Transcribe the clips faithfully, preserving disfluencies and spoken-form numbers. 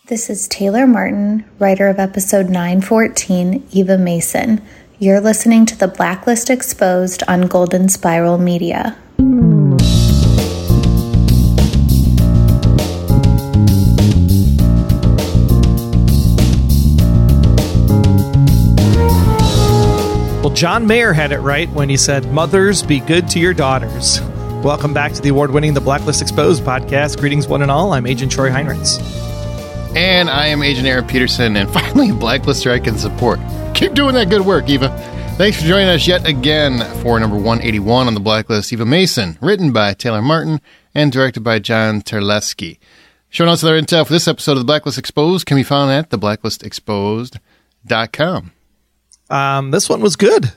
This is Taylor Martin, writer of episode nine fourteen, Eva Mason. You're listening to The Blacklist Exposed on Golden Spiral Media. Well, John Mayer had it right when he said, "Mothers, be good to your daughters." Welcome back to the award-winning The Blacklist Exposed podcast. Greetings, one and all. I'm Agent Troy Heinrichs. And I am Agent Aaron Peterson, and finally a Blacklister I can support. Keep doing that good work, Eva. Thanks for joining us yet again for number one eighty-one on the Blacklist, Eva Mason, written by Taylor Martin and directed by John Terlesky. Show notes and other intel for this episode of The Blacklist Exposed can be found at the blacklist exposed dot com. Um, this one was good.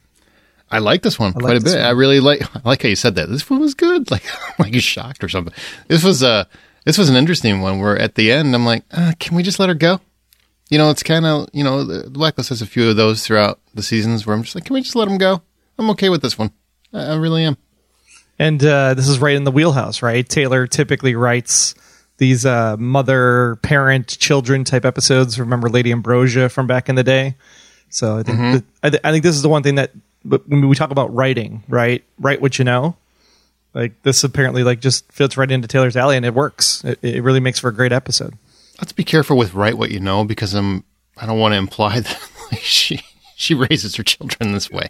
I like this one I quite like a bit. one. I really like I like how you said that. This one was good. Like like you're shocked or something. This was uh this was an interesting one where at the end I'm like, uh, can we just let her go? You know, it's kind of, you know, the Blacklist has a few of those throughout the seasons where I'm just like, can we just let them go? I'm okay with this one. I, I really am. And uh, this is right in the wheelhouse, right? Taylor typically writes these uh, mother, parent, children type episodes. Remember Lady Ambrosia from back in the day? So I think Mm-hmm. that, I, th- I think this is the one thing that, but when we talk about writing, right? Write what you know. Like this apparently like just fits right into Taylor's alley, and it works. It, it really makes for a great episode. Let's be careful with write what you know, because I'm I don't want to imply that like, she she raises her children this way.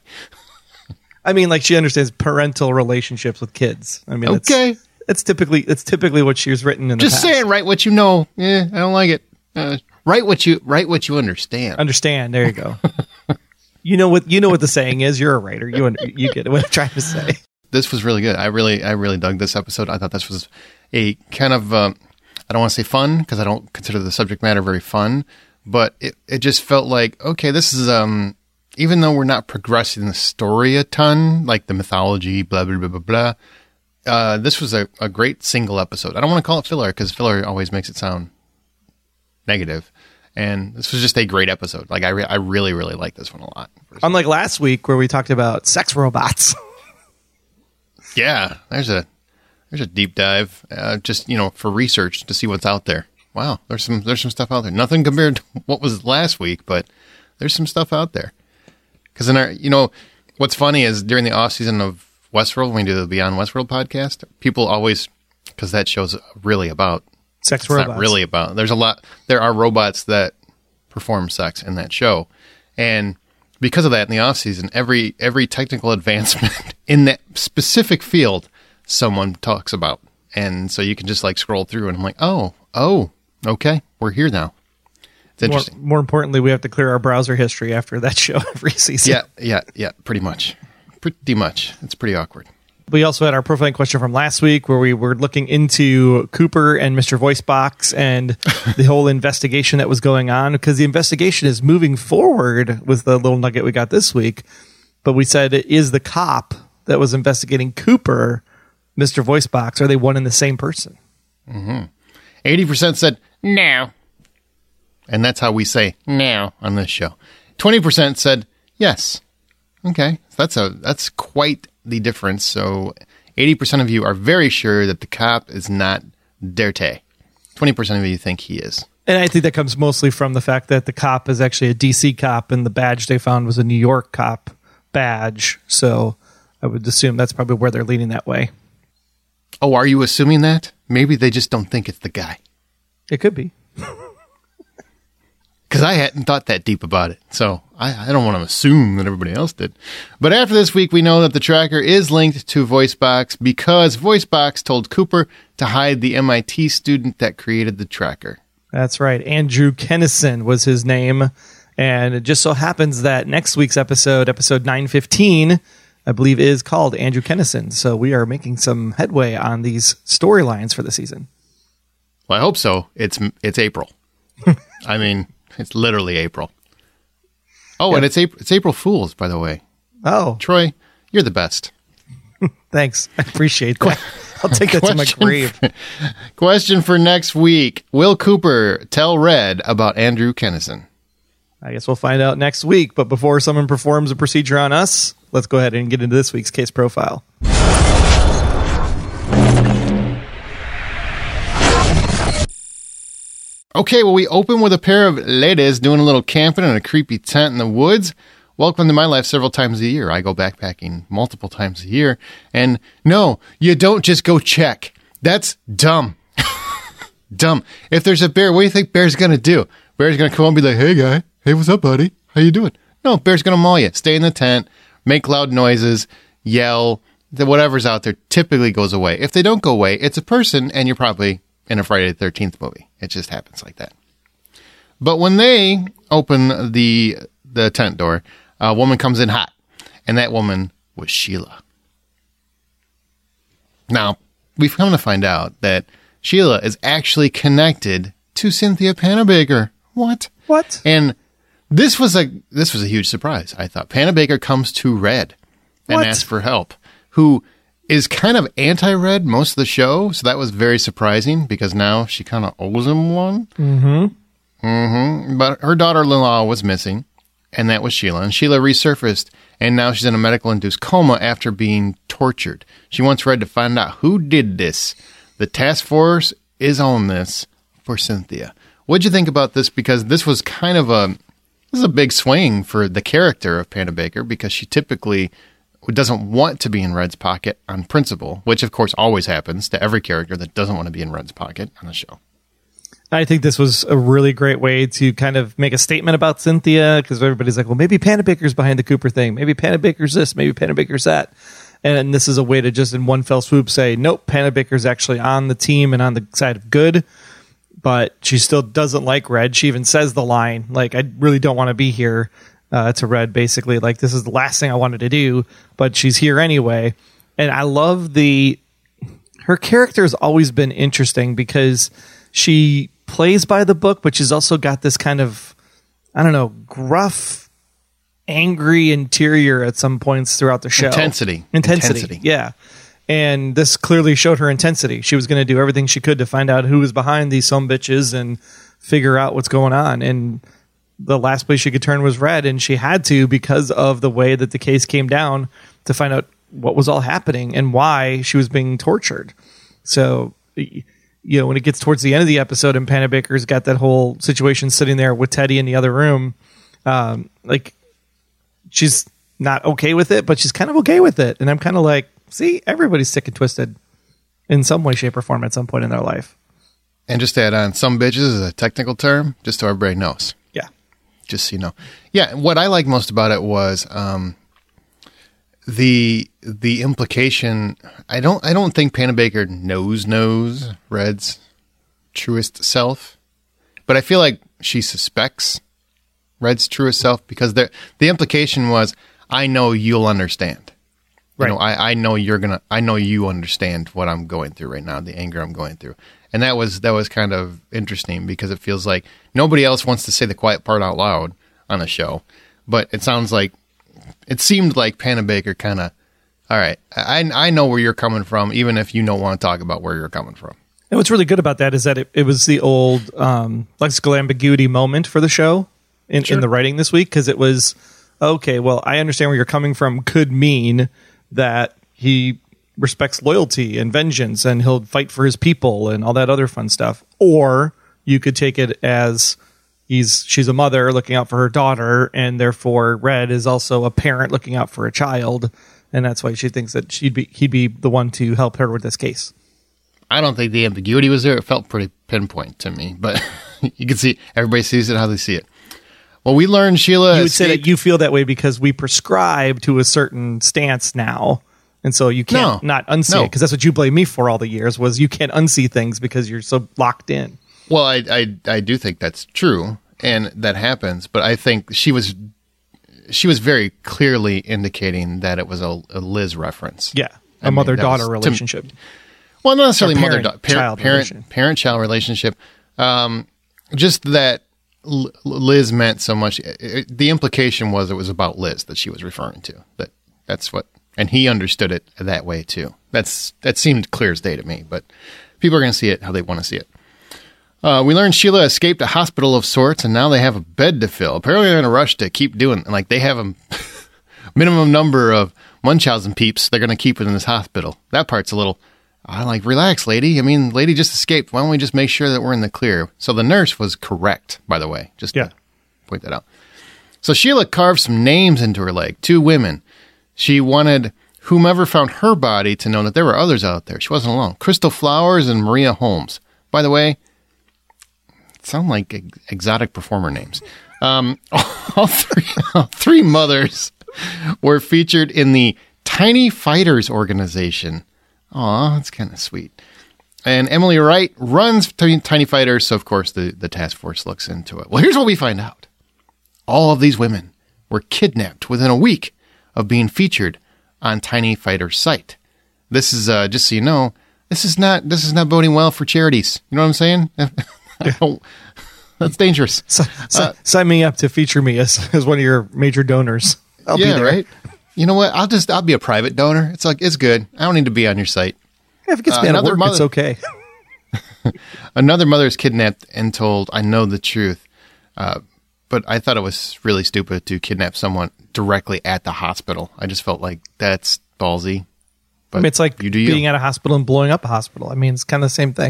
I mean, like she understands parental relationships with kids. I mean, Okay. it's, it's typically it's typically what she was written in the Just past. saying, write what you know. Yeah, I don't like it. Uh, write what you write what you understand. Understand? There you go. You know what you know what the saying is. You're a writer. You under, you get what I'm trying to say. This was really good. I really, I really dug this episode. I thought this was a kind of, um, I don't want to say fun because I don't consider the subject matter very fun, but it, it just felt like, okay, this is, um, even though we're not progressing the story a ton, like the mythology, blah, blah, blah, blah, blah, uh, this was a, a great single episode. I don't want to call it filler because filler always makes it sound negative. And this was just a great episode. Like I, re- I really, really like this one a lot. Unlike last week where we talked about sex robots. Yeah, there's a there's a deep dive, uh, just you know, for research to see what's out there. Wow, there's some there's some stuff out there. Nothing compared to what was last week, but there's some stuff out there. Because in our, you know, what's funny is during the off season of Westworld, when we do the Beyond Westworld podcast, people always, because that show's really about Sex it's robots. not really about. There's a lot. There are robots that perform sex in that show, and because of that, in the off season, every every technical advancement in that specific field, someone talks about, and so you can just like scroll through, and I'm like, oh, oh, okay, we're here now. It's More, interesting. more importantly, we have to clear our browser history after that show every season. Yeah, yeah, yeah. Pretty much, pretty much. It's pretty awkward. We also had our profiling question from last week where we were looking into Cooper and Mister Voicebox and the whole investigation that was going on, because the investigation is moving forward with the little nugget we got this week. But we said, is the cop that was investigating Cooper Mister Voicebox? Are they one and the same person? Mm-hmm. eighty percent said no. And that's how we say no on this show. twenty percent said yes. Okay. That's a that's quite the difference. So eighty percent of you are very sure that the cop is not dirty. twenty percent of you think he is. And I think that comes mostly from the fact that the cop is actually a D C cop and the badge they found was a New York cop badge. So I would assume that's probably where they're leaning that way. Oh, are you assuming that? Maybe they just don't think it's the guy. It could be. Because I hadn't thought that deep about it. So I, I don't want to assume that everybody else did. But after this week, we know that the tracker is linked to VoiceBox because VoiceBox told Cooper to hide the M I T student that created the tracker. That's right. Andrew Kennison was his name. And it just so happens that next week's episode, episode nine fifteen, I believe is called Andrew Kennison. So we are making some headway on these storylines for the season. Well, I hope so. It's it's April. I mean, it's literally April. Oh, Yeah. and it's April, it's April Fool's, by the way. Oh, Troy, you're the best. thanks. I appreciate that. I'll take that to my Question grave. for- question for next week. Will Cooper tell Red about Andrew Kennison? I guess we'll find out next week. But before someone performs a procedure on us, let's go ahead and get into this week's case profile. Okay, well, we open with a pair of ladies doing a little camping in a creepy tent in the woods. Welcome to my life several times a year. I go backpacking multiple times a year. And no, you don't just go check. That's dumb. Dumb. If there's a bear, what do you think Bear's going to do? Bear's going to come up and be like, hey, guy. Hey, what's up, buddy? How you doing? No, Bear's going to maul you. Stay in the tent, make loud noises, yell. The whatever's out there typically goes away. If they don't go away, it's a person, and you're probably in a Friday the thirteenth movie. It just happens like that. But when they open the the tent door, a woman comes in hot, and that woman was Sheila. Now, we've come to find out that Sheila is actually connected to Cynthia Panabaker. What? What? And this was a this was a huge surprise, I thought. Panabaker comes to Red and What? asks for help, who is kind of anti-Red most of the show, so that was very surprising because now she kind of owes him one. Mm-hmm. Mm-hmm. But her daughter-in-law was missing, and that was Sheila. And Sheila resurfaced, and now she's in a medical-induced coma after being tortured. She wants Red to find out who did this. The task force is on this for Cynthia. What'd you think about this? Because this was kind of a this is a big swing for the character of Panabaker because she typically doesn't want to be in Red's pocket on principle, which of course always happens to every character that doesn't want to be in Red's pocket on the show. I think this was a really great way to kind of make a statement about Cynthia because everybody's like, well, maybe Panabaker's behind the Cooper thing. Maybe Panabaker's this. Maybe Panabaker's that. And this is a way to just in one fell swoop say, nope, Panabaker's actually on the team and on the side of good. But she still doesn't like Red. She even says the line, like, I really don't want to be here. Uh, to Red, basically, like, this is the last thing I wanted to do, but she's here anyway. And I love the her character has always been interesting because she plays by the book, but she's also got this kind of, I don't know, gruff, angry interior at some points throughout the show. Intensity. Intensity. Intensity. Yeah. And this clearly showed her intensity. She was going to do everything she could to find out who was behind these sumbitches and figure out what's going on. And the last place she could turn was Red, and she had to because of the way that the case came down to find out what was all happening and why she was being tortured. So, you know, when it gets towards the end of the episode and Panabaker's got that whole situation sitting there with Teddy in the other room, um, like, she's not okay with it, but she's kind of okay with it. And I'm kind of like, see, everybody's sick and twisted in some way, shape, or form at some point in their life. And just to add on, some bitches is a technical term, just so everybody knows. Yeah. Just so you know. Yeah, what I liked most about it was um, the the implication. I don't I don't think Panabaker knows knows Red's truest self, but I feel like she suspects Red's truest self because the the implication was, I know you'll understand. Right. You know, I, I know you're gonna. I know you understand what I'm going through right now, the anger I'm going through, and that was that was kind of interesting because it feels like nobody else wants to say the quiet part out loud on a show, but it sounds like it seemed like Panabaker kind of. All right, I I know where you're coming from, even if you don't want to talk about where you're coming from. And what's really good about that is that it, it was the old um, lexical ambiguity moment for the show in, Sure. in the writing this week because it was okay. Well, I understand where you're coming from. Could mean that he respects loyalty and vengeance and he'll fight for his people and all that other fun stuff. Or you could take it as he's she's a mother looking out for her daughter, and therefore Red is also a parent looking out for a child, and that's why she thinks that she'd be he'd be the one to help her with this case. I don't think the ambiguity was there. It felt pretty pinpoint to me, but you can see everybody sees it how they see it. Well, we learned Sheila. You would say escaped- that you feel that way because we prescribe to a certain stance now, and so you can't No. not unsee No. it because that's what you blame me for all the years was you can't unsee things because you're so locked in. Well, I, I I do think that's true, and that happens. But I think she was she was very clearly indicating that it was a, a Liz reference. Yeah, I a mean, mother that daughter was- to- relationship. Well, not necessarily Or mother parent- daughter parent child parent relation. parent child relationship. Um, just that L- Liz meant so much. It, it- the implication was it was about Liz that she was referring to. That that's what, and he understood it that way too. That's that seemed clear as day to me. But people are going to see it how they want to see it. Uh, we learned Sheila escaped a hospital of sorts, and now they have a bed to fill. Apparently, they're in a rush to keep doing. Like they have a minimum number of Munchausen peeps they're going to keep within this hospital. That part's a little. I'm like, relax, lady. I mean, lady just escaped. Why don't we just make sure that we're in the clear? So the nurse was correct, by the way. Just yeah. to point that out. So Sheila carved some names into her leg, two women. She wanted whomever found her body to know that there were others out there. She wasn't alone. Crystal Flowers and Maria Holmes. By the way, sound like ex- exotic performer names. Um, all three, all three mothers were featured in the Tiny Fighters organization. Aw, that's kind of sweet. And Emily Wright runs T- Tiny Fighters, so of course the, the task force looks into it. Well, here's what we find out. All of these women were kidnapped within a week of being featured on Tiny Fighters' site. This is, uh, just so you know, this is not this is not boding well for charities. You know what I'm saying? I don't, that's dangerous. So, so, uh, sign me up to feature me as, as one of your major donors. I'll yeah, be there. right? You know what? I'll just, I'll be a private donor. It's like, it's good. I don't need to be on your site. Yeah, if it gets me Uh, out of work, another it's mother- okay. Another mother is kidnapped and told, I know the truth. Uh, but I thought it was really stupid to kidnap someone directly at the hospital. I just felt like that's ballsy. But I mean, it's like you do you. being at a hospital and blowing up a hospital. I mean, it's kind of the same thing.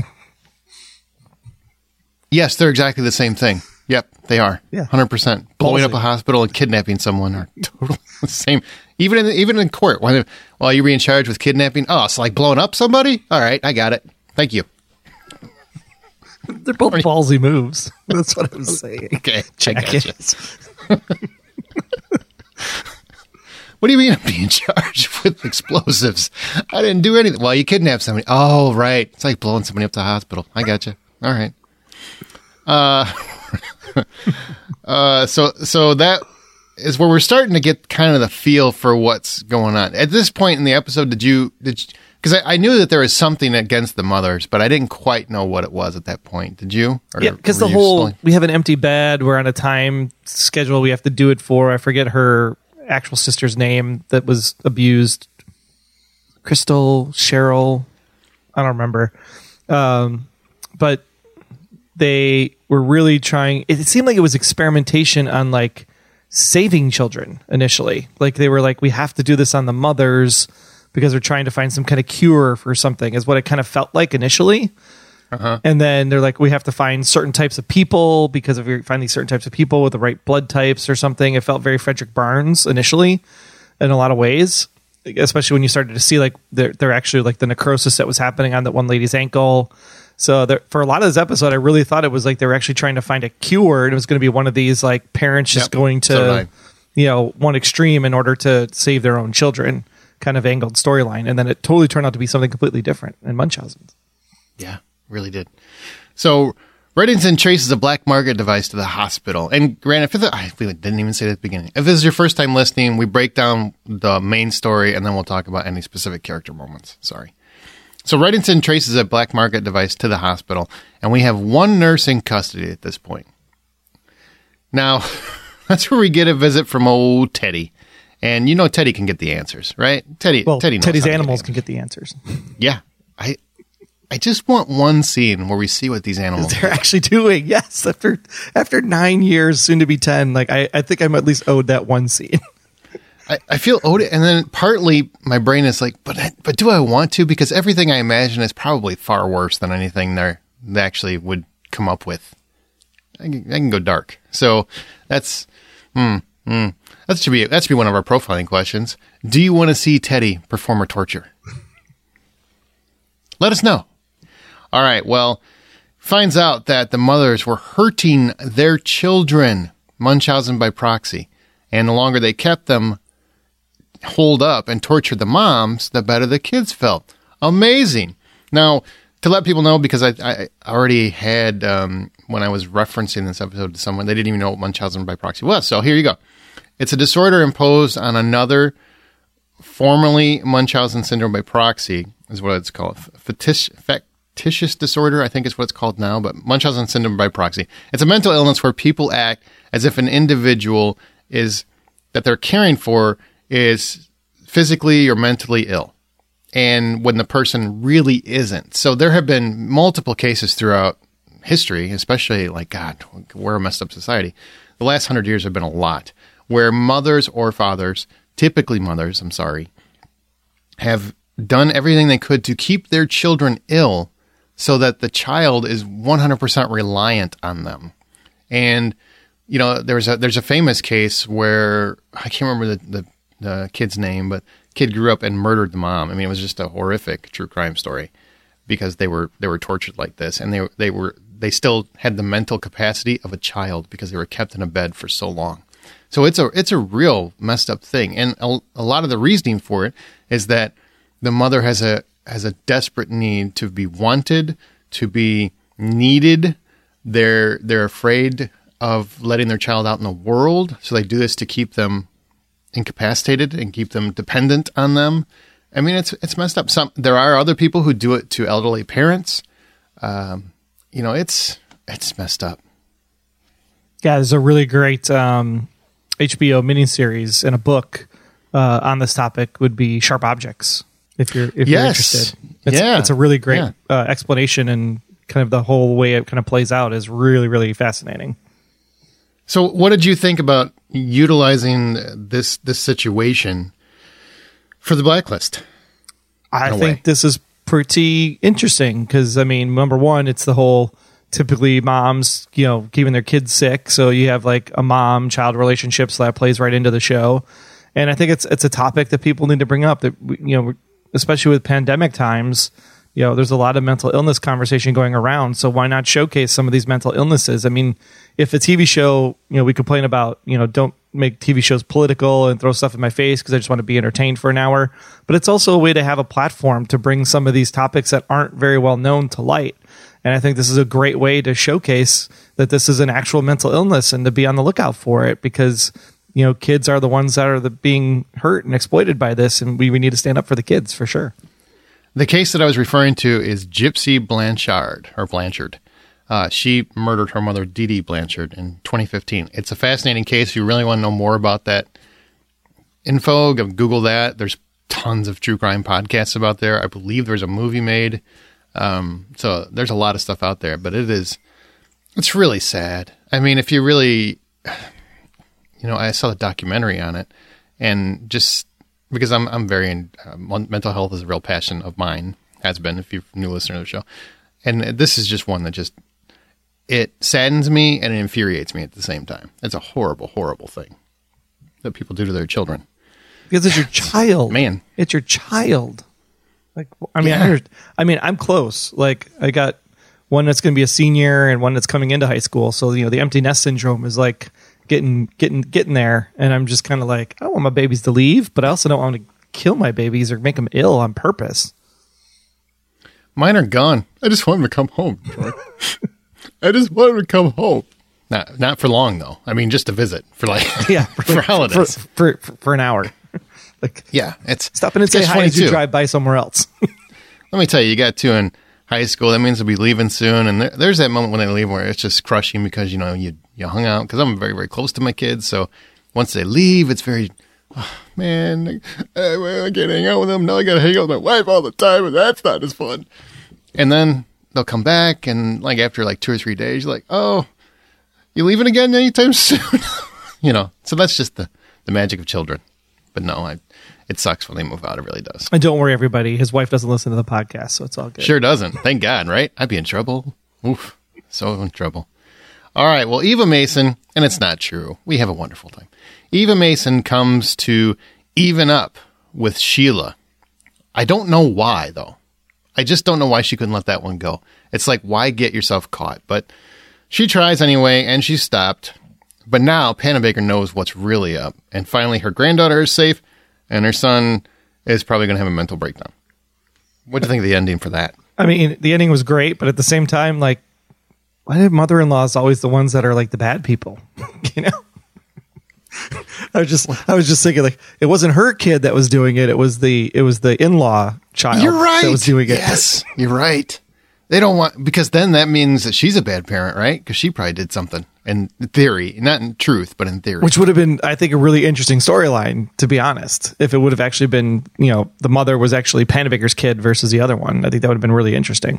Yes, they're exactly the same thing. Yep, they are. Yeah. one hundred percent. Blowing Ballsy. up a hospital and kidnapping someone are totally the same. Even in even in court, while, while you're being charged with kidnapping, oh, it's like blowing up somebody? All right, I got it. Thank you. They're both ballsy moves. That's what I was saying. Okay, I gotcha. Jackass. What do you mean I'm being charged with explosives? I didn't do anything. Well, you kidnapped somebody. Oh, right. It's like blowing somebody up to the hospital. I gotcha. All right. Uh, uh, so so that is where we're starting to get kind of the feel for what's going on. At this point in the episode, did you did because I, I knew that there was something against the mothers, but I didn't quite know what it was at that point. Did you? Or Yeah, because were the you whole slowly- we have an empty bed. We're on a time schedule. We have to do it for. I forget her actual sister's name that was abused. Crystal, Cheryl, I don't remember. Um, but they were really trying. It seemed like it was experimentation on like saving children initially. Like they were like, we have to do this on the mothers because they're trying to find some kind of cure for something. Is what it kind of felt like initially. Uh-huh. And then they're like, we have to find certain types of people because if we find these certain types of people with the right blood types or something, it felt very Frederick Barnes initially in a lot of ways, especially when you started to see like they're, they're actually like the necrosis that was happening on that one lady's ankle. So there, for a lot of this episode, I really thought it was like they were actually trying to find a cure. And it was going to be one of these like parents just Yep. going to, So did I. you know, one extreme in order to save their own children kind of angled storyline. And then it totally turned out to be something completely different in Munchausen's. Yeah, really did. So Reddington traces a black market device to the hospital. And granted, if it's, I didn't even say that at the beginning. If this is your first time listening, we break down the main story and then we'll talk about any specific character moments. Sorry. So Reddington traces a black market device to the hospital, and we have one nurse in custody at this point. Now, that's where we get a visit from old Teddy. And you know Teddy can get the answers, right? Teddy, Well, Teddy knows Teddy's how to get animals answers. can get the answers. Yeah. I I just want one scene where we see what these animals They're actually doing, yes. After after nine years, soon to be ten, like I, I think I'm at least owed that one scene. I, I feel owed it, and then partly my brain is like, but but do I want to? Because everything I imagine is probably far worse than anything they they actually would come up with. I can, I can go dark. So that's hmm, hmm. That should be that should be one of our profiling questions. Do you want to see Teddy perform a torture? Let us know. All right. Well, finds out that the mothers were hurting their children, Munchausen by proxy, and the longer they kept them holed up and tortured the moms, the better the kids felt. Amazing. Now, to let people know, because I, I already had, um, when I was referencing this episode to someone, they didn't even know what Munchausen by proxy was. So here you go. It's a disorder imposed on another, formerly Munchausen syndrome by proxy, is what it's called. Fetish, factitious disorder, I think is what it's called now, but Munchausen syndrome by proxy. It's a mental illness where people act as if an individual is that they're caring for is physically or mentally ill, and when the person really isn't. So there have been multiple cases throughout history, especially like, God, we're a messed up society. The last hundred years have been a lot where mothers or fathers, typically mothers, I'm sorry, have done everything they could to keep their children ill so that the child is one hundred percent reliant on them. And, you know, there's a there's a famous case where, I can't remember the, the, the kid's name, but kid grew up and murdered the mom. I mean, it was just a horrific true crime story because they were they were tortured like this, and they they were they still had the mental capacity of a child because they were kept in a bed for so long. So it's a it's a real messed up thing, and a, a lot of the reasoning for it is that the mother has a has a desperate need to be wanted, to be needed. They're they're afraid of letting their child out in the world, so they do this to keep them incapacitated and keep them dependent on them. I mean, it's it's messed up. Some there are other people who do it to elderly parents. Um, you know, it's it's messed up. Yeah, there's a really great um, H B O miniseries and a book uh, on this topic. Would be Sharp Objects. If you're if yes. you're interested, it's, yeah, it's a really great yeah. uh, explanation, and kind of the whole way it kind of plays out is really really fascinating. So, what did you think about utilizing this this situation for the blacklist? I think way? this is pretty interesting because, I mean, number one, it's the whole typically moms, you know, keeping their kids sick. So you have like a mom-child relationship, so that plays right into the show. And I think it's it's a topic that people need to bring up. That, you know, especially with pandemic times, you know, there's a lot of mental illness conversation going around. So why not showcase some of these mental illnesses? I mean, if a T V show, you know, we complain about, you know, don't make T V shows political and throw stuff in my face because I just want to be entertained for an hour. But it's also a way to have a platform to bring some of these topics that aren't very well known to light. And I think this is a great way to showcase that this is an actual mental illness and to be on the lookout for it, because, you know, kids are the ones that are the being hurt and exploited by this. And we, we need to stand up for the kids for sure. The case that I was referring to is Gypsy Blanchard, or Blanchard. Uh, she murdered her mother, Dee Dee Blanchard, in twenty fifteen. It's a fascinating case. If you really want to know more about that info, go Google that. There's tons of true crime podcasts about there. I believe there's a movie made. Um, so there's a lot of stuff out there, but it is, it's really sad. I mean, if you really, you know, I saw the documentary on it, and just because I'm I'm very in, uh, mental health is a real passion of mine, has been, if you're a new listener to the show. And this is just one that just, it saddens me and it infuriates me at the same time. It's a horrible, horrible thing that people do to their children. Because it's your child. Man. It's your child. Like, I mean, Yeah. I, I mean, I'm close. Like, I got one that's going to be a senior and one that's coming into high school. So, you know, the empty nest syndrome is like getting, getting, getting there. And I'm just kind of like, I want my babies to leave, but I also don't want to kill my babies or make them ill on purpose. Mine are gone. I just want them to come home. I just want them to come home. Not not for long, though. I mean, just to visit for like Yeah, for, for holidays. For, for, for an hour. Like, yeah, it's stop in and say it's hi as you twenty-two. drive by somewhere else. Let me tell you, you got two in high school. That means they'll be leaving soon. And there, there's that moment when they leave where it's just crushing because, you know, you, you hung out. Because I'm very, very close to my kids. So once they leave, it's very, oh, man, I, I can't hang out with them. Now I got to hang out with my wife all the time. And that's not as fun. And then they'll come back. And like after like two or three days, you're like, oh, you leaving again anytime soon? You know, so that's just the, the magic of children. But no, I, it sucks when they move out. It really does. And don't worry, everybody. His wife doesn't listen to the podcast, so it's all good. Sure doesn't. Thank God, right? I'd be in trouble. Oof. So in trouble. All right. Well, Eva Mason, and it's not true. We have a wonderful time. Eva Mason comes to even up with Sheila. I don't know why, though. I just don't know why she couldn't let that one go. It's like, why get yourself caught? But she tries anyway, and she's stopped. But now Panabaker knows what's really up. And finally, her granddaughter is safe, and her son is probably going to have a mental breakdown. What do you think of the ending for that? I mean, the ending was great, but at the same time, like, why did mother-in-laws always the ones that are like the bad people? You know? I was just, I was just thinking, like, it wasn't her kid that was doing it. It was the, it was the in-law child You're right. that was doing it. Yes, you're right. They don't want, because then that means that she's a bad parent, right? Because she probably did something in theory, not in truth, but in theory. Which would have been, I think, a really interesting storyline, to be honest. If it would have actually been, you know, the mother was actually Panabaker's kid versus the other one. I think that would have been really interesting.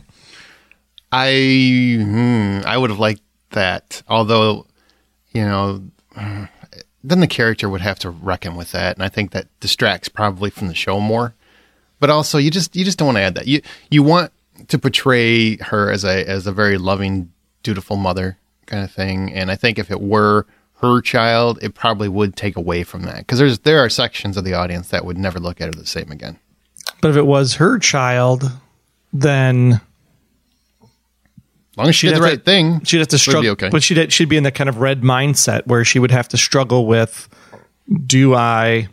I, hmm, I would have liked that. Although, you know, then the character would have to reckon with that. And I think that distracts probably from the show more. but also you just you just don't want to add that. You you want to portray her as a as a very loving, dutiful mother kind of thing. And I think if it were her child, it probably would take away from that, because there's there are sections of the audience that would never look at her the same again. But if it was her child, then as long as she did the right to, thing, she'd have to struggle. Okay. But she'd she'd be in that kind of red mindset where she would have to struggle with, do I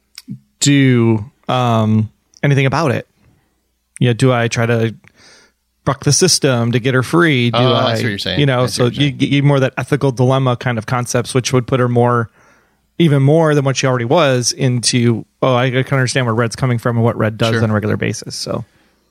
do um, anything about it? Yeah, do I try to buck the system to get her free? Do oh, I, I see what you're saying. You know, so you get more that ethical dilemma kind of concepts, which would put her more, even more than what she already was, into, oh, I can understand where Red's coming from and what Red does Sure. on a regular basis. So,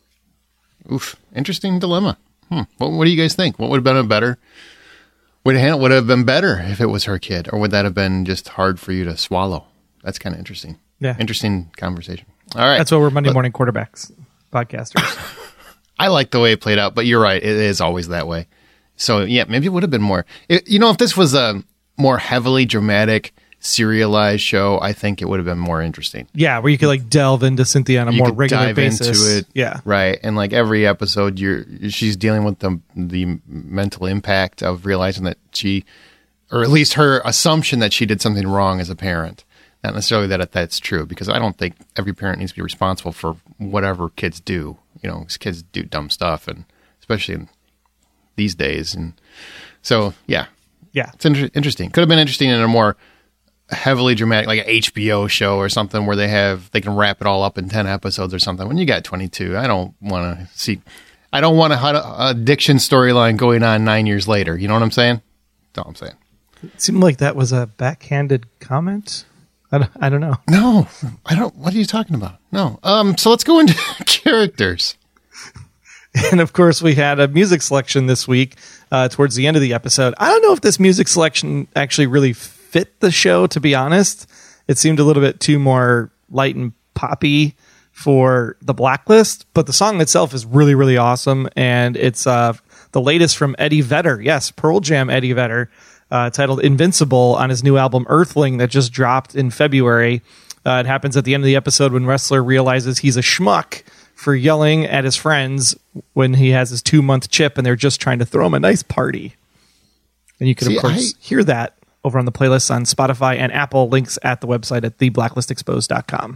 oof, interesting dilemma. Hmm. What, what do you guys think? What would have been a better? Would it would have been better if it was her kid, or would that have been just hard for you to swallow? That's kind of interesting. Yeah, interesting conversation. All right, that's why we're Monday but, morning quarterbacks podcasters. I like the way it played out, but you're right; it is always that way. So yeah, maybe it would have been more. It, you know, if this was a more heavily dramatic, serialized show, I think it would have been more interesting. Yeah, where you could like delve into Cynthia on a you more could regular dive basis. into it, yeah, right. And like every episode, you're she's dealing with the the mental impact of realizing that she, or at least her assumption that she did something wrong as a parent. Not necessarily that that's true, because I don't think every parent needs to be responsible for whatever kids do. You know, kids do dumb stuff, and especially in these days. And so, yeah, yeah, it's inter- interesting. Could have been interesting in a more heavily dramatic, like an H B O show or something, where they have they can wrap it all up in ten episodes or something. When you got twenty-two, I don't want to see. I don't want a addiction storyline going on nine years later. You know what I'm saying? That's all I'm saying. It seemed like that was a backhanded comment. I don't, I don't know. No, I don't. What are you talking about? No. Um. So let's go into characters. And of course, we had a music selection this week uh, towards the end of the episode. I don't know if this music selection actually really fit the show, to be honest. It seemed a little bit too more light and poppy for the Blacklist, but the song itself is really, really awesome. And it's uh, the latest from Eddie Vedder. Yes, Pearl Jam Eddie Vedder. Uh, titled Invincible on his new album Earthling that just dropped in February. Uh, it happens at the end of the episode when Wrestler realizes he's a schmuck for yelling at his friends when he has his two-month chip and they're just trying to throw him a nice party. And you can, See, of course, I, hear that over on the playlist on Spotify and Apple. Links at the website at the blacklist exposed dot com.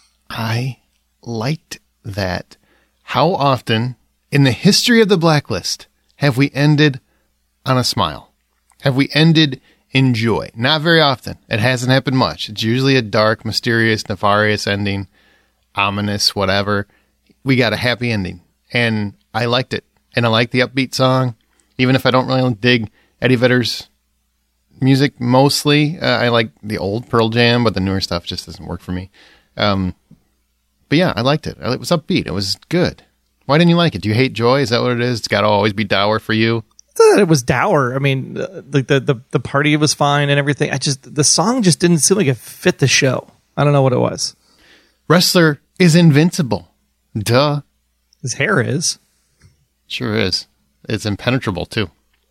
I liked that. How often in the history of the Blacklist have we ended on a smile? Have we ended in joy? Not very often. It hasn't happened much. It's usually a dark, mysterious, nefarious ending, ominous, whatever. We got a happy ending, and I liked it. And I like the upbeat song, even if I don't really dig Eddie Vedder's music mostly. Uh, I like the old Pearl Jam, but the newer stuff just doesn't work for me. Um, but yeah, I liked it. It was upbeat. It was good. Why didn't you like it? Do you hate joy? Is that what it is? It's got to always be dour for you? That it was dour. I mean, the, the the the party was fine and everything. I just the song just didn't seem like it fit the show. I don't know what it was. Wrestler is invincible. Duh. His hair is. Sure is. It's impenetrable too.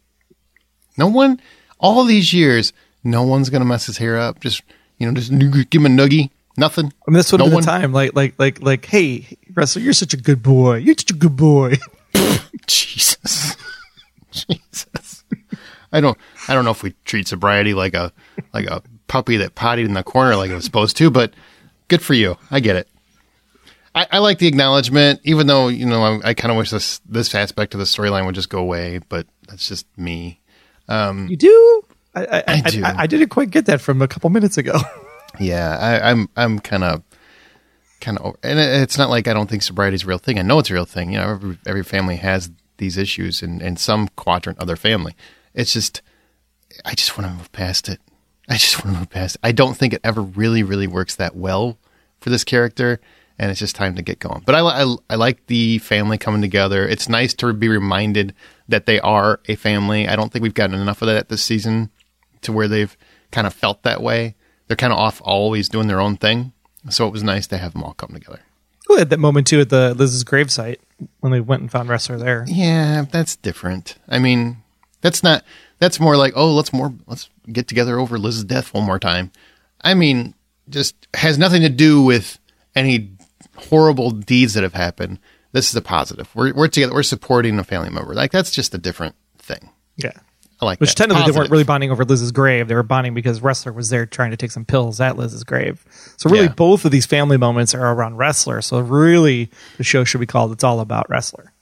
No one, all these years, no one's gonna mess his hair up. Just you know, just give him a noogie. Nothing. I mean, this would have no been one... the time. Like like like like, hey, Wrestler, you're such a good boy. You're such a good boy. Jesus. Jesus, I don't. I don't know if we treat sobriety like a like a puppy that pottied in the corner like it was supposed to, but good for you. I get it. I, I like the acknowledgement, even though you know I, I kind of wish this this aspect of the storyline would just go away. But that's just me. Um, you do? I I, I, do. I I didn't quite get that from a couple minutes ago. Yeah, I, I'm I'm kind of kind of, and it, it's not like I don't think sobriety is a real thing. I know it's a real thing. You know, every every family has these issues and, and some quadrant of their family. It's just, I just want to move past it. I just want to move past it. I don't think it ever really, really works that well for this character, and it's just time to get going. But I, I, I like the family coming together. It's nice to be reminded that they are a family. I don't think we've gotten enough of that this season to where they've kind of felt that way. They're kind of off always doing their own thing. So it was nice to have them all come together. We had that moment too at the Liz's gravesite when they went and found Wrestler there. Yeah, that's different. I mean, that's not. That's more like, oh, let's more let's get together over Liz's death one more time. I mean, just has nothing to do with any horrible deeds that have happened. This is a positive. We're we're together. We're supporting a family member. Like that's just a different thing. Yeah. I like Which that. technically Positive. they weren't really bonding over Liz's grave. They were bonding because Wrestler was there trying to take some pills at Liz's grave. So really Yeah. both of these family moments are around Wrestler. So really the show should be called It's All About Wrestler.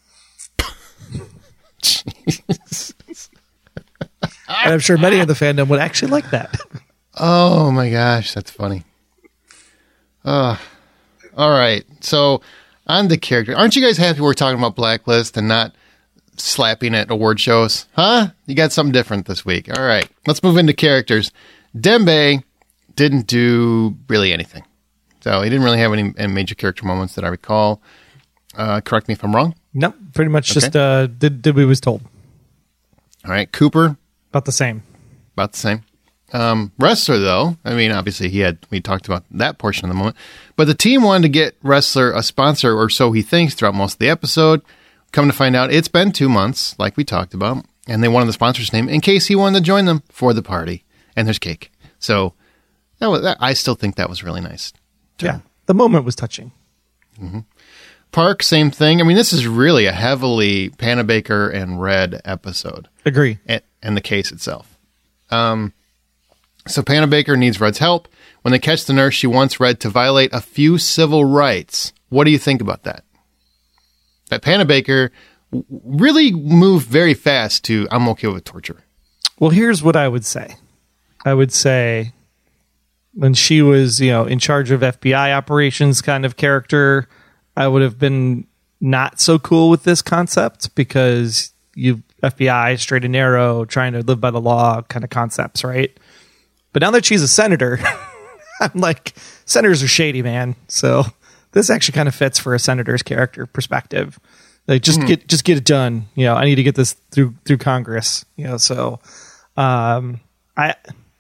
And I'm sure many in the fandom would actually like that. Oh my gosh, that's funny. Uh, all right. So on the character, aren't you guys happy we're talking about Blacklist and not slapping at award shows? Huh? You got something different this week. All right. Let's move into characters. Dembe didn't do really anything. So he didn't really have any, any major character moments that I recall. Uh, correct me if I'm wrong. No, pretty much Okay. just uh, did, did what he was told. All right. Cooper, About the same. about the same. Um, Wrestler, though, I mean, obviously he had, we talked about that portion of the moment, but the team wanted to get Wrestler a sponsor, or so he thinks, throughout most of the episode. Come to find out, it's been two months, like we talked about, and they wanted the sponsor's name in case he wanted to join them for the party. And there's cake. So that was, that, I still think that was really nice. Yeah. The moment was touching. Park, same thing. I mean, this is really a heavily Panabaker and Red episode. Agree. and, and the case itself. Um, so Panabaker needs Red's help. When they catch the nurse, she wants Red to violate a few civil rights. What do you think about that? That Panabaker w- really moved very fast to, I'm okay with torture. Well, here's what I would say. I would say when she was, you know, in charge of F B I operations kind of character, I would have been not so cool with this concept because you F B I, straight and narrow, trying to live by the law kind of concepts, right? But now that she's a senator, I'm like, senators are shady, man. So this actually kind of fits for a senator's character perspective. Like, just mm-hmm. get just get it done. You know, I need to get this through through Congress. You know, so um, I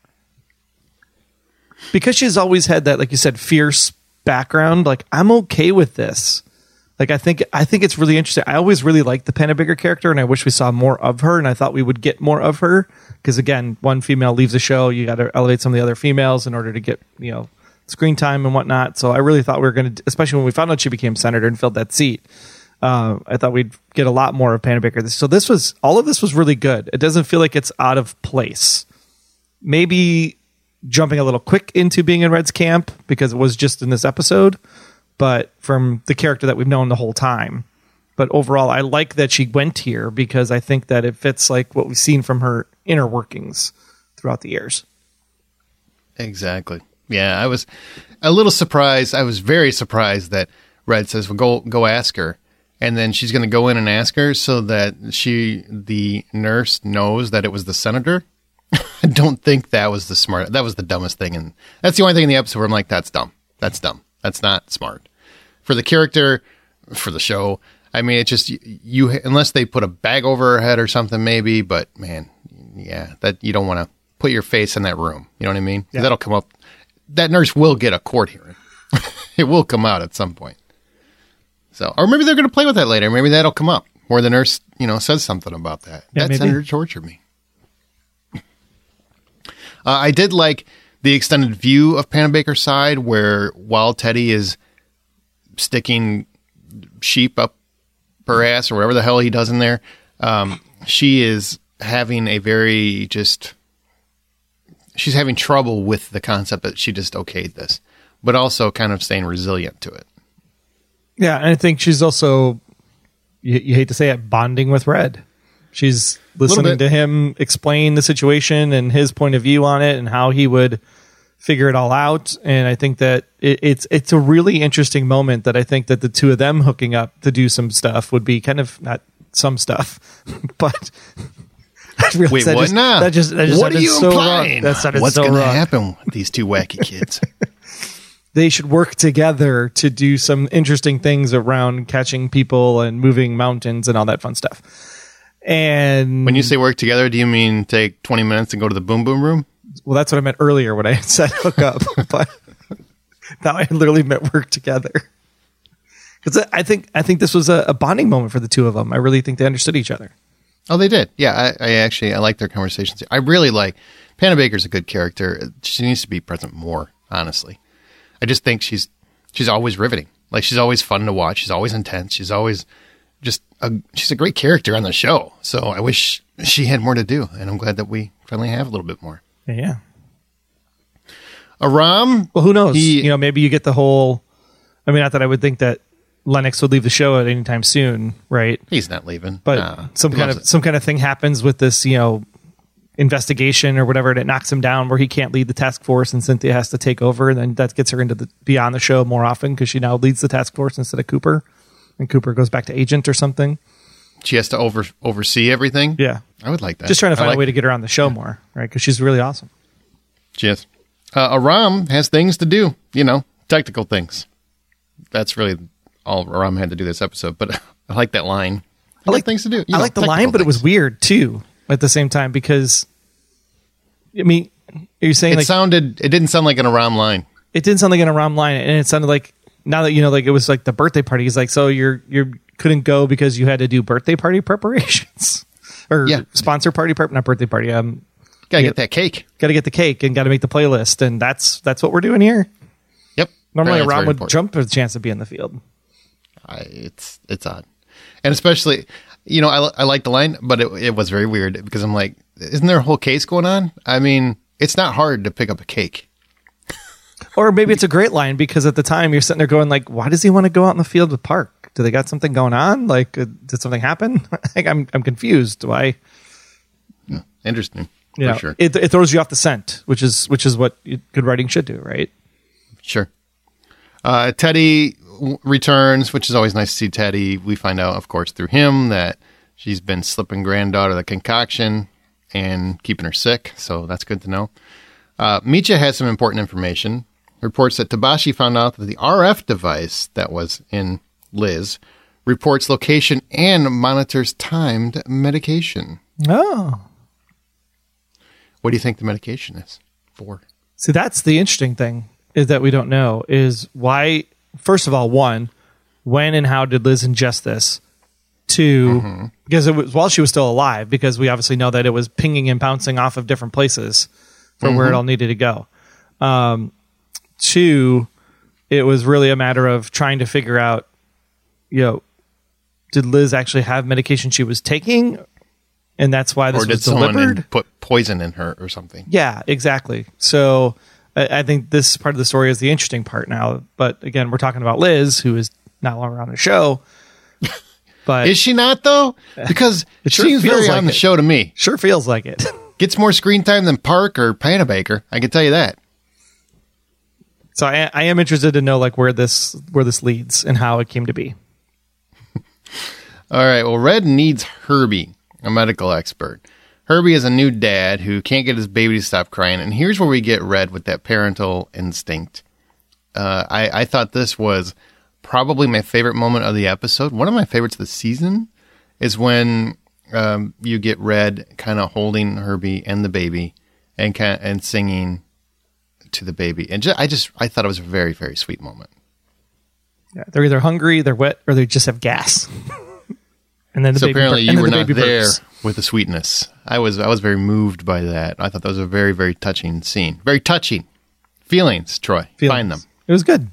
because she's always had that, like you said, fierce background. Like, I'm okay with this. Like, I think I think it's really interesting. I always really liked the Panabaker character, and I wish we saw more of her, and I thought we would get more of her. Because, again, one female leaves the show. You got to elevate some of the other females in order to get, you know, screen time and whatnot. So I really thought we were going to, especially when we found out she became senator and filled that seat, uh, I thought we'd get a lot more of Panabaker. So this was, all of this was really good. It doesn't feel like it's out of place. Maybe jumping a little quick into being in Red's camp because it was just in this episode, but from the character that we've known the whole time. But overall, I like that she went here because I think that it fits like what we've seen from her inner workings throughout the years. Exactly. Yeah, I was a little surprised. I was very surprised that Red says, well, go go ask her. And then she's going to go in and ask her so that she, the nurse, knows that it was the senator. I don't think that was the smart. That was the dumbest thing. And that's the only thing in the episode where I'm like, that's dumb. That's dumb. That's not smart. For the character, for the show, I mean, it's just, you, you unless they put a bag over her head or something, maybe. But, man, yeah, that you don't want to put your face in that room. You know what I mean? Yeah. That'll come up. That nurse will get a court hearing. It will come out at some point. So, or maybe they're going to play with that later. Maybe that'll come up where the nurse, you know, says something about that. Yeah, that maybe. senator tortured me. uh, I did like the extended view of Panabaker's side where while Teddy is sticking sheep up her ass or whatever the hell he does in there, um, she is having a very just, she's having trouble with the concept that she just okayed this, but also kind of staying resilient to it. Yeah, and I think she's also, you, you hate to say it, bonding with Red. She's listening to him explain the situation and his point of view on it and how he would figure it all out. And I think that it, it's it's a really interesting moment that I think that the two of them hooking up to do some stuff would be kind of, not some stuff, but... Wait, that what? Just, nah. That just, that just what are you so implying? Wrong. That What's so going to wrong. happen with these two wacky kids? They should work together to do some interesting things around catching people and moving mountains and all that fun stuff. And When you say work together, do you mean take twenty minutes and go to the boom boom room? well, that's what I meant earlier when I said hook up, but now I literally meant work together. Because I think I think this was a, a bonding moment for the two of them. I really think they understood each other. Oh, they did. Yeah, I, I actually, I like their conversations. I really like, Panabaker's a good character. She needs to be present more, honestly. I just think she's she's always riveting. Like, she's always fun to watch. She's always intense. She's always just a, she's a great character on the show. So I wish she had more to do, and I'm glad that we finally have a little bit more. Yeah. yeah. Aram? Well, who knows? He, you know, maybe you get the whole, I mean, not that I would think that Lennox would leave the show at any time soon, right? He's not leaving. But nah, some kind of it. some kind of thing happens with this, you know, investigation or whatever, and it knocks him down where he can't lead the task force, and Cynthia has to take over, and then that gets her into the be on the show more often because she now leads the task force instead of Cooper, and Cooper goes back to agent or something. She has to over oversee everything. Yeah, I would like that. Just trying to find like, a way to get her on the show more, right? Because she's really awesome. Yes. Uh, Aram has things to do, you know, technical things. That's really all Aram had to do this episode, but I like that line. I like things to do. You I know, like the line, but things. it was weird too at the same time because, I mean, are you saying it like sounded? It didn't sound like an Aram line. It didn't sound like an Aram line, and it sounded like now that you know, like it was like the birthday party. He's like, so you're you couldn't go because you had to do birthday party preparations or yeah. sponsor party prep, not birthday party. Um, gotta get that cake. Gotta get the cake and gotta make the playlist, and that's that's what we're doing here. Yep. Normally, Aram would important. jump for the chance to be in the field. I, it's it's odd, and especially, you know, I I like the line, but it it was very weird because I'm like, isn't there a whole case going on? I mean, it's not hard to pick up a cake. Or maybe it's a great line because at the time you're sitting there going like, why does he want to go out in the field with Park? Do they got something going on? Like, uh, did something happen? like, I'm I'm confused. Why? Yeah, interesting. You for know, sure. it it throws you off the scent, which is which is what good writing should do, right? Sure. Uh, Teddy w- returns, which is always nice to see Teddy. We find out, of course, through him that she's been slipping granddaughter the concoction and keeping her sick, so that's good to know. Uh, Micha has some important information. Reports that Tabashi found out that the R F device that was in Liz reports location and monitors timed medication. Oh. What do you think the medication is for? See, that's the interesting thing is that we don't know is why, first of all, one, when and how did Liz ingest this? Two, mm-hmm. because it was while she was still alive, because we obviously know that it was pinging and bouncing off of different places from mm-hmm. where it all needed to go. Um, two, it was really a matter of trying to figure out, you know, did Liz actually have medication she was taking? And that's why this or did was delivered. Someone put poison in her or something. Yeah, exactly. So I, I think this part of the story is the interesting part now. But again, we're talking about Liz, who is not longer on the show. But is she not though? Because it sure seems very like on the it. show to me. Sure feels like it. Gets more screen time than Park or Panabaker. I can tell you that. So I, I am interested to know like where this where this leads and how it came to be. All right. Well, Red needs Herbie, a medical expert. Herbie is a new dad who can't get his baby to stop crying. And here's where we get Red with that parental instinct. Uh, I, I thought this was probably my favorite moment of the episode. One of my favorites of the season is when um, you get Red kind of holding Herbie and the baby and kind of, and singing to the baby. And just, I just I thought it was a very, very sweet moment. Yeah, they're either hungry, they're wet, or they just have gas. And then the so baby apparently bur- you were the not baby there burps. with the sweetness. I was I was very moved by that. I thought that was a very, very touching scene. Very touching. Feelings, Troy. Feelings. Find them. It was good.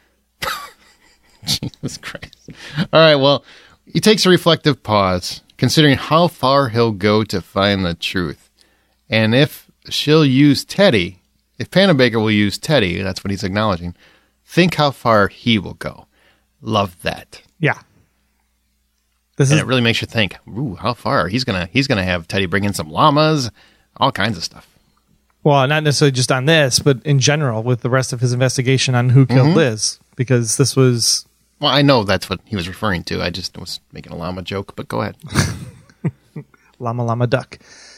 Jesus Christ. All right, well, he takes a reflective pause, considering how far he'll go to find the truth. And if she'll use Teddy, if Panabaker will use Teddy, that's what he's acknowledging, think how far he will go. Love that. Yeah. This and is, it really makes you think, ooh, how far? He's gonna he's gonna have Teddy bring in some llamas, all kinds of stuff. Well, not necessarily just on this, but in general with the rest of his investigation on who killed mm-hmm. Liz, because this was... Well, I know that's what he was referring to. I just was making a llama joke, but go ahead. Llama, llama, duck.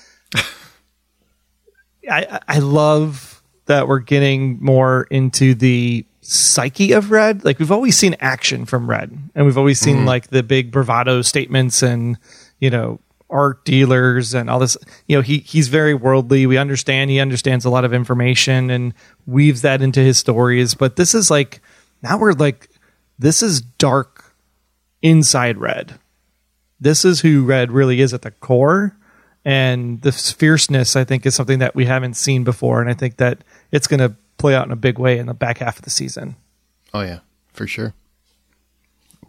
I I love that we're getting more into the psyche of Red. Like, we've always seen action from Red, and we've always seen mm-hmm. like the big bravado statements and, you know, art dealers and all this. You know, he he's very worldly. We understand he understands a lot of information and weaves that into his stories. But this is like, now we're like, this is dark inside Red. This is who Red really is at the core. And this fierceness, I think, is something that we haven't seen before. And I think that it's going to play out in a big way in the back half of the season. Oh, yeah, for sure.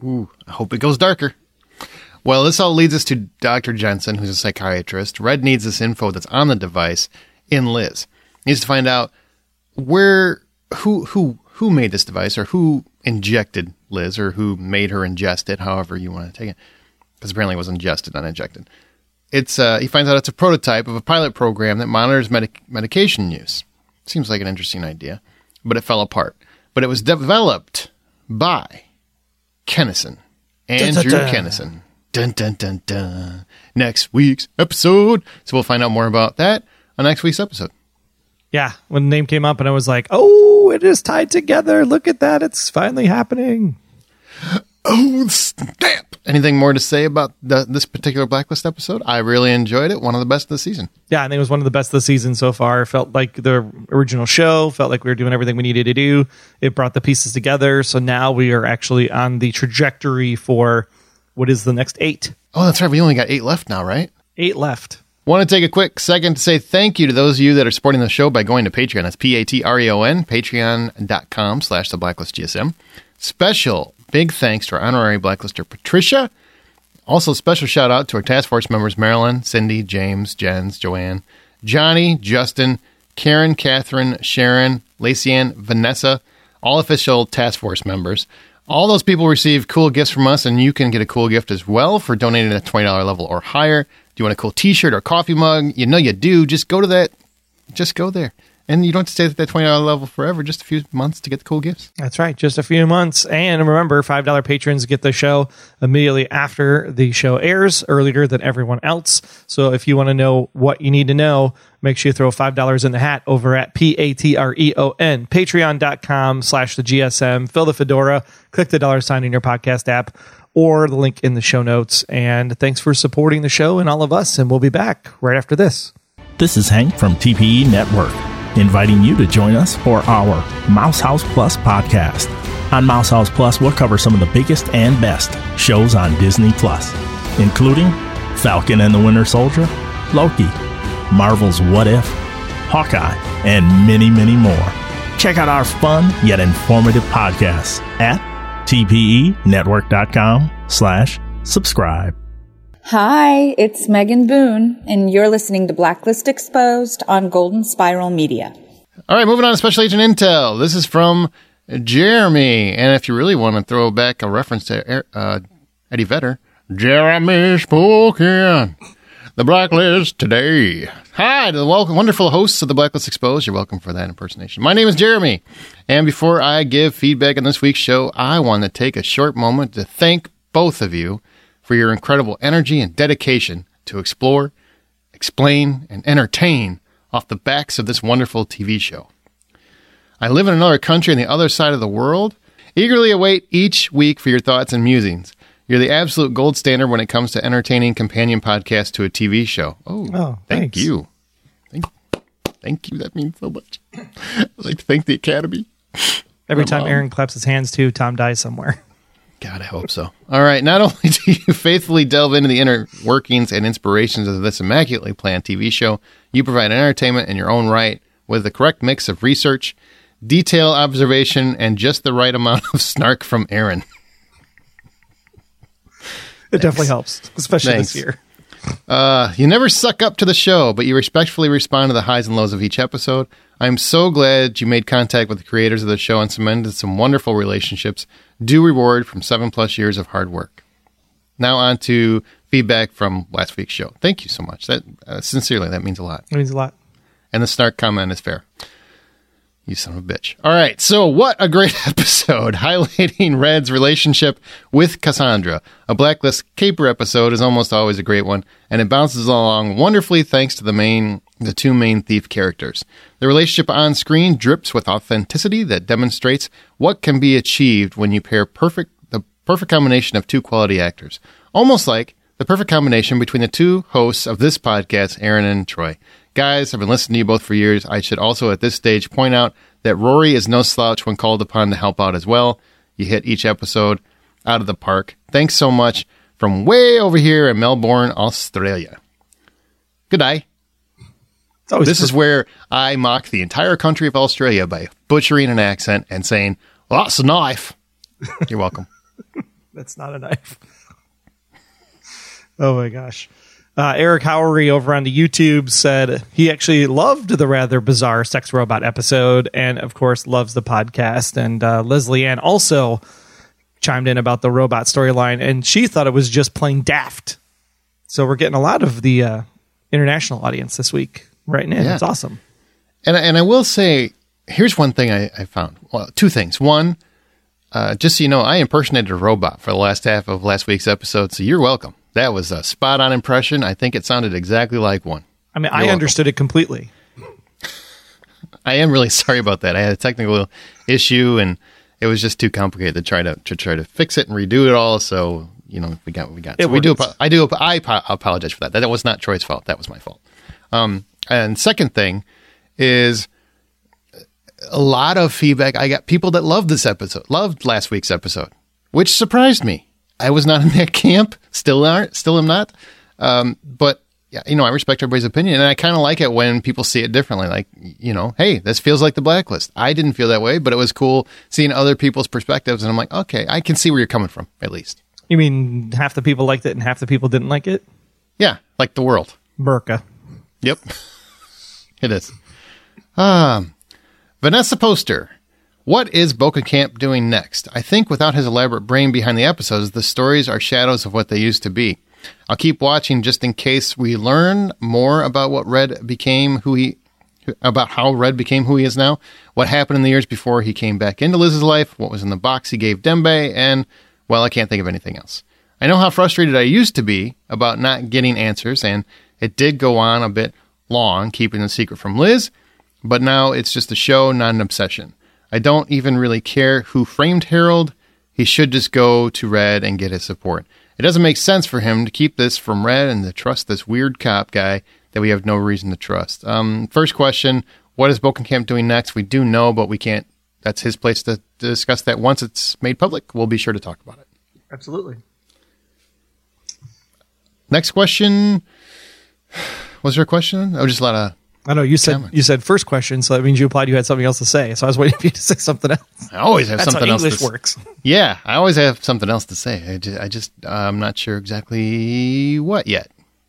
Ooh, I hope it goes darker. Well, this all leads us to Doctor Jensen, who's a psychiatrist. Red needs this info that's on the device in Liz. He needs to find out where, who, who, who made this device, or who injected Liz, or who made her ingest it, however you want to take it. Because apparently it was ingested, not injected. It's, uh, he finds out it's a prototype of a pilot program that monitors medic- medication use. Seems like an interesting idea, but it fell apart. But it was developed by Kennison, Andrew Dun, dun, dun. Kennison. Dun, dun, dun, dun. Next week's episode. So we'll find out more about that on next week's episode. Yeah, when the name came up and I was like, oh, it is tied together. Look at that. It's finally happening. Oh, snap. Anything more to say about the, this particular Blacklist episode? I really enjoyed it. One of the best of the season. Yeah, I think it was one of the best of the season so far. Felt like the original show. Felt like we were doing everything we needed to do. It brought the pieces together. So now we are actually on the trajectory for what is the next eight. Oh, that's right. We only got eight left now, right? Eight left. Want to take a quick second to say thank you to those of you that are supporting the show by going to Patreon. That's P A T R E O N, patreon.com slash the Blacklist GSM. Special big thanks to our honorary Blacklister, Patricia. Also, special shout out to our task force members, Marilyn, Cindy, James, Jens, Joanne, Johnny, Justin, Karen, Catherine, Sharon, Lacey Ann, Vanessa, all official task force members. All those people receive cool gifts from us, and you can get a cool gift as well for donating at a twenty dollars level or higher. Do you want a cool t-shirt or coffee mug? You know you do. Just go to that. Just go there. And you don't have to stay at that twenty dollars level forever, just a few months to get the cool gifts. That's right. Just a few months. And remember, five dollars patrons get the show immediately after the show airs, earlier than everyone else. So if you want to know what you need to know, make sure you throw five dollars in the hat over at P A T R E O N, patreon.com slash the GSM. Fill the fedora, click the dollar sign in your podcast app, or the link in the show notes. And thanks for supporting the show and all of us. And we'll be back right after this. This is Hank from T P E Network, inviting you to join us for our Mouse House Plus podcast. On Mouse House Plus, we'll cover some of the biggest and best shows on Disney Plus, including Falcon and the Winter Soldier, Loki, Marvel's What If, Hawkeye, and many, many more. Check out our fun yet informative podcasts at tpenetwork.com slash subscribe. Hi, it's Megan Boone, and you're listening to Blacklist Exposed on Golden Spiral Media. All right, moving on to Special Agent Intel. This is from Jeremy. And if you really want to throw back a reference to uh, Eddie Vedder, Jeremy spoken. The Blacklist today. Hi to the welcome, wonderful hosts of the Blacklist Exposed. You're welcome for that impersonation. My name is Jeremy. And before I give feedback on this week's show, I want to take a short moment to thank both of you for your incredible energy and dedication to explore, explain, and entertain off the backs of this wonderful T V show. I live in another country on the other side of the world. Eagerly await each week for your thoughts and musings. You're the absolute gold standard when it comes to entertaining companion podcasts to a T V show. Oh, oh thank thanks. you. Thank, thank you. That means so much. I'd like to thank the Academy. Every My time mom. Aaron claps his hands, too, Tom dies somewhere. God, I hope so. All right. Not only do you faithfully delve into the inner workings and inspirations of this immaculately planned T V show, you provide entertainment in your own right with the correct mix of research, detail, observation, and just the right amount of snark from Aaron. It definitely helps, especially Thanks. this year. Uh, you never suck up to the show, but you respectfully respond to the highs and lows of each episode. I'm so glad you made contact with the creators of the show and cemented some wonderful relationships. Due reward from seven plus years of hard work. Now on to feedback from last week's show. Thank you so much. That uh, sincerely, that means a lot. It means a lot. And the snark comment is fair. You son of a bitch. All right, so what a great episode highlighting Red's relationship with Cassandra. A Blacklist caper episode is almost always a great one, and it bounces along wonderfully thanks to the main, the two main thief characters. The relationship on screen drips with authenticity that demonstrates what can be achieved when you pair perfect the perfect combination of two quality actors. Almost like the perfect combination between the two hosts of this podcast, Aaron and Troy. Guys, I've been listening to you both for years. I should also at this stage point out that Rory is no slouch when called upon to help out as well. You hit each episode out of the park. Thanks so much from way over here in Melbourne, Australia. Good day. It's always This per- is where I mock the entire country of Australia by butchering an accent and saying, well, that's a knife. You're welcome. That's not a knife. Oh my gosh. Uh, Eric Howery over on the YouTube said he actually loved the rather bizarre sex robot episode and, of course, loves the podcast. And uh, Leslie Ann also chimed in about the robot storyline, and she thought it was just plain daft. So we're getting a lot of the uh, international audience this week right now. Yeah. It's awesome. And, and I will say, here's one thing I, I found. Well, two things. One, uh, just so you know, I impersonated a robot for the last half of last week's episode, so you're welcome. That was a spot-on impression. I think it sounded exactly like one. I mean, You're I welcome. understood it completely. I am really sorry about that. I had a technical issue, and it was just too complicated to try to to try to fix it and redo it all. So you know, we got what we got. It So we do. works. I do. I apologize for that. That was not Troy's fault. That was my fault. Um, and second thing is a lot of feedback. I got people that loved this episode, loved last week's episode, which surprised me. I was not in that camp. Still aren't. Still am not. Um, but yeah, you know, I respect everybody's opinion, and I kind of like it when people see it differently. Like, you know, hey, this feels like the Blacklist. I didn't feel that way, but it was cool seeing other people's perspectives, and I'm like, okay, I can see where you're coming from, at least. You mean half the people liked it and half the people didn't like it? Yeah, like the world. Burka. Yep, it is. Um, Vanessa Poster. What is Boca Camp doing next? I think without his elaborate brain behind the episodes, the stories are shadows of what they used to be. I'll keep watching just in case we learn more about what Red became, who he, about how Red became who he is now, what happened in the years before he came back into Liz's life, what was in the box he gave Dembe, and, well, I can't think of anything else. I know how frustrated I used to be about not getting answers, and it did go on a bit long, keeping the secret from Liz, but now it's just a show, not an obsession. I don't even really care who framed Harold. He should just go to Red and get his support. It doesn't make sense for him to keep this from Red and to trust this weird cop guy that we have no reason to trust. Um, first question, what is Bokenkamp doing next? We do know, but we can't. That's his place to, to discuss that. Once it's made public, we'll be sure to talk about it. Absolutely. Next question. Was there a question? Oh, just a lot of... I know you said Comments. you said first question, so that means you implied you had something else to say. So I was waiting for you to say something else. I always have That's something how else English to works. Yeah, I always have something else to say. I just, I just uh, I'm not sure exactly what yet.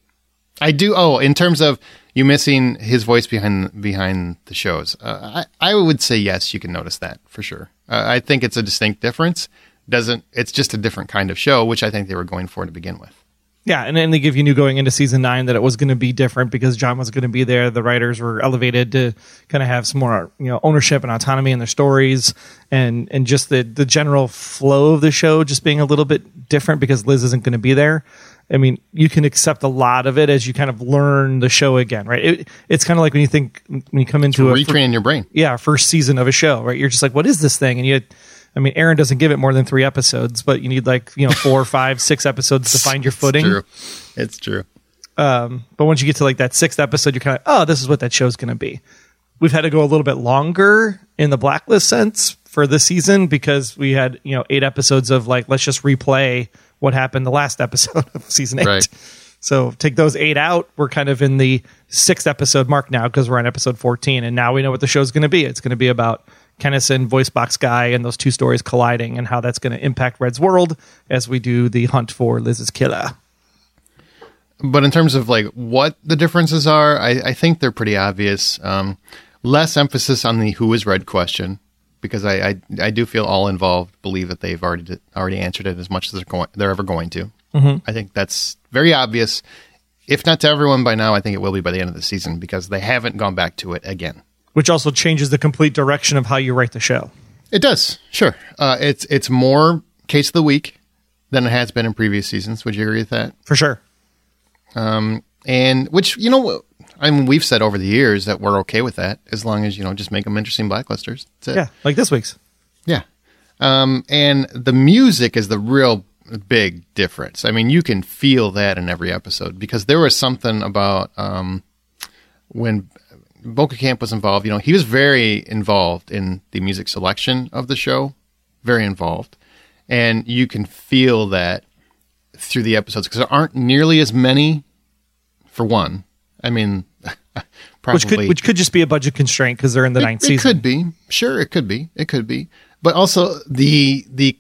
I do. Oh, in terms of you missing his voice behind behind the shows, uh, I I would say yes. You can notice that for sure. Uh, I think it's a distinct difference. Doesn't it's just a different kind of show, which I think they were going for to begin with. Yeah, and then they give you knew going into season nine that it was going to be different because John was going to be there. The writers were elevated to kind of have some more, you know, ownership and autonomy in their stories, and and just the the general flow of the show just being a little bit different because Liz isn't going to be there. I mean, you can accept a lot of it as you kind of learn the show again, right? It, it's kind of like when you think when you come into a Retraining your brain. yeah first season of a show, right? You're just like, what is this thing? And you. I mean, Aaron doesn't give it more than three episodes, but you need like, you know, four, five, six episodes to find your footing. It's true. It's true. Um, but once you get to like that sixth episode, you're kind of, oh, this is what that show's going to be. We've had to go a little bit longer in the Blacklist sense for this season because we had, you know, eight episodes of like, let's just replay what happened the last episode of season eight. Right. So take those eight out. We're kind of in the sixth episode mark now because we're on episode fourteen. And now we know what the show's going to be. It's going to be about Kennison, voice box guy, and those two stories colliding and how that's going to impact Red's world as we do the hunt for Liz's killer. But in terms of like what the differences are, I, I think they're pretty obvious. Um, less emphasis on the who is Red question, because I, I, I do feel all involved believe that they've already already answered it as much as they're going they're ever going to. Mm-hmm. I think that's very obvious. If not to everyone by now, I think it will be by the end of the season because they haven't gone back to it again. Which also changes the complete direction of how you write the show. It does, sure. Uh, it's it's more case of the week than it has been in previous seasons. Would you agree with that? For sure. Um, and which, you know, I mean, we've said over the years that we're okay with that as long as, you know, just make them interesting blacklisters. That's it. Yeah, like this week's. Yeah. Um, and the music is the real big difference. I mean, you can feel that in every episode because there was something about um, when Bokenkamp was involved. You know, he was very involved in the music selection of the show, very involved. And you can feel that through the episodes because there aren't nearly as many, for one. I mean, probably. Which could, which could just be a budget constraint because they're in the it, ninth it season. It could be. Sure, it could be. It could be. But also the the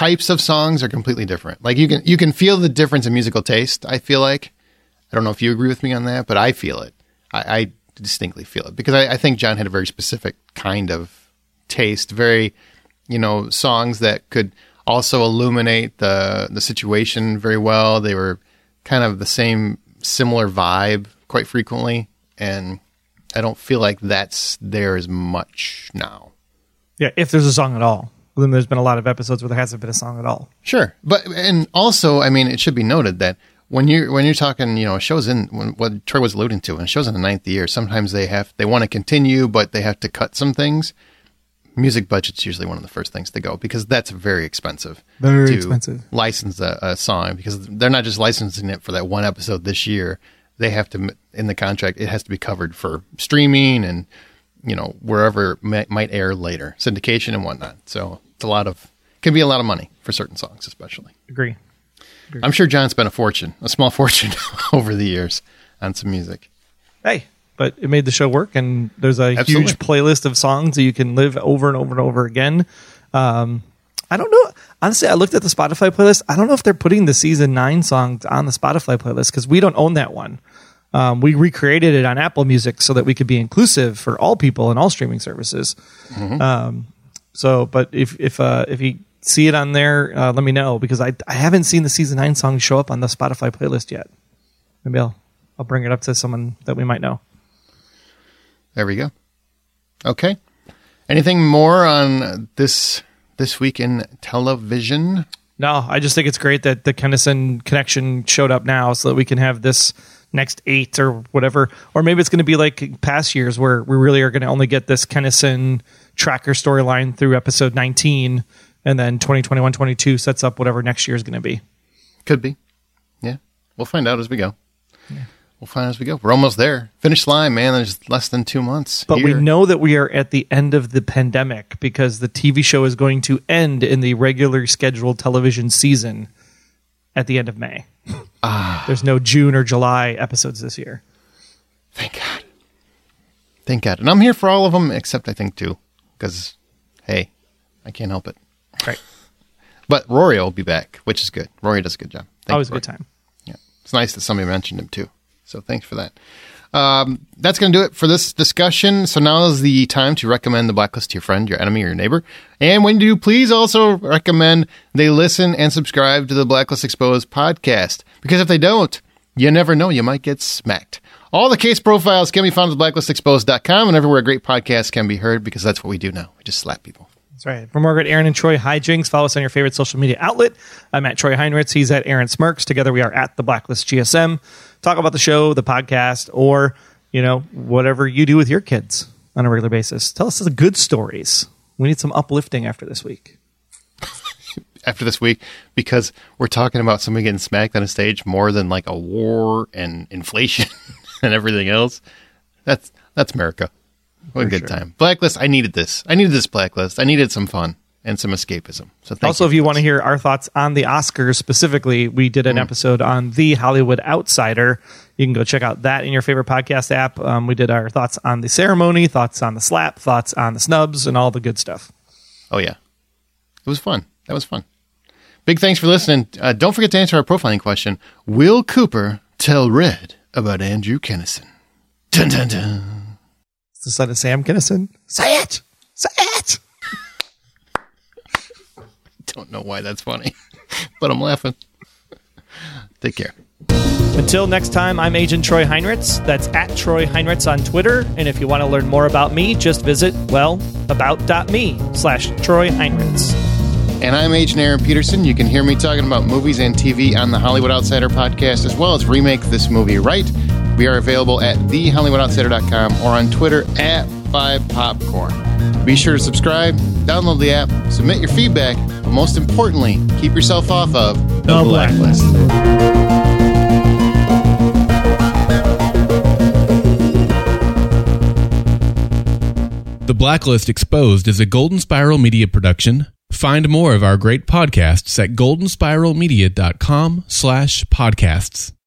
types of songs are completely different. Like you can you can feel the difference in musical taste, I feel like. I don't know if you agree with me on that, but I feel it. I, I distinctly feel it because I, I think John had a very specific kind of taste, very, you know, songs that could also illuminate the the situation very well. They were kind of the same, similar vibe quite frequently, and I don't feel like that's there as much now. Yeah, if there's a song at all. Then there's been a lot of episodes where there hasn't been a song at all. Sure, but and also, I mean, it should be noted that when you when you're talking, you know, shows in when, what Troy was alluding to, and shows in the ninth year, sometimes they have they want to continue, but they have to cut some things. Music budget's usually one of the first things to go because that's very expensive. Very to expensive. License a, a song because they're not just licensing it for that one episode this year. They have to in the contract. It has to be covered for streaming and, you know, wherever it may, might air later, syndication and whatnot. So it's a lot of can be a lot of money for certain songs, especially. Agree. Agree. I'm sure John spent a fortune, a small fortune, over the years on some music. Hey, but it made the show work, and there's a Absolutely. huge playlist of songs that you can live over and over and over again. Um, I don't know. Honestly, I looked at the Spotify playlist. I don't know if they're putting the season nine songs on the Spotify playlist because we don't own that one. Um, we recreated it on Apple Music so that we could be inclusive for all people and all streaming services. Mm-hmm. Um, so, but if if uh, if you see it on there, uh, let me know because I I haven't seen the season nine song show up on the Spotify playlist yet. Maybe I'll I'll bring it up to someone that we might know. There we go. Okay. Anything more on this this week in television? No, I just think it's great that the Kennison connection showed up now so that we can have this next eight or whatever. Or maybe it's going to be like past years where we really are going to only get this Kennison tracker storyline through episode nineteen, and then twenty twenty-one twenty-two sets up whatever next year is going to be. Could be. Yeah. We'll find out as we go. Yeah. We'll find out as we go. We're almost there. Finish line, man. There's less than two months. But here. we know that we are at the end of the pandemic because the T V show is going to end in the regular scheduled television season at the end of May. Ah. There's no June or July episodes this year. Thank God. Thank God. And I'm here for all of them except I think two. Because, hey, I can't help it. Right. But Rory will be back, which is good. Rory does a good job. Thank Always you, a good time. Yeah. It's nice that somebody mentioned him too. So thanks for that. Um, that's going to do it for this discussion. So now is the time to recommend The Blacklist to your friend, your enemy, or your neighbor. And when you do, please also recommend they listen and subscribe to the Blacklist Exposed podcast. Because if they don't, you never know. You might get smacked. All the case profiles can be found at blacklist exposed dot com and everywhere great podcasts can be heard because that's what we do now. We just slap people. That's right. For Margaret, Aaron, and Troy Hijinks, follow us on your favorite social media outlet. I'm at Troy Heinritz. He's at Aaron Smirks. Together we are at The Blacklist G S M. Talk about the show, the podcast, or, you know, whatever you do with your kids on a regular basis. Tell us the good stories. We need some uplifting after this week. After this week, because we're talking about somebody getting smacked on a stage more than like a war and inflation and everything else. That's that's America. What a good sure. time. Blacklist, I needed this. I needed this Blacklist. I needed some fun and some escapism. So thank also, you if you want to hear our thoughts on the Oscars specifically, we did an mm. episode on The Hollywood Outsider. You can go check out that in your favorite podcast app. Um, we did our thoughts on the ceremony, thoughts on the slap, thoughts on the snubs, and all the good stuff. Oh, yeah. It was fun. That was fun. Big thanks for listening. Uh, don't forget to answer our profiling question. Will Cooper tell Red about Andrew Kennison? Dun, dun, dun. It's the son of Sam Kennison. Say it! Say it! Don't know why that's funny, but I'm laughing. Take care. Until next time, I'm Agent Troy Heinritz. That's at Troy Heinritz on Twitter. And if you want to learn more about me, just visit, well, about.me slash Troy Heinritz. And I'm Agent Aaron Peterson. You can hear me talking about movies and T V on the Hollywood Outsider podcast, as well as Remake This Movie Right. We are available at the hollywood outsider dot com or on Twitter at five popcorn. Be sure to subscribe, download the app, submit your feedback, but most importantly, keep yourself off of The, the Blacklist. The Blacklist Exposed is a Golden Spiral Media production. Find more of our great podcasts at golden spiral media dot com slash podcasts.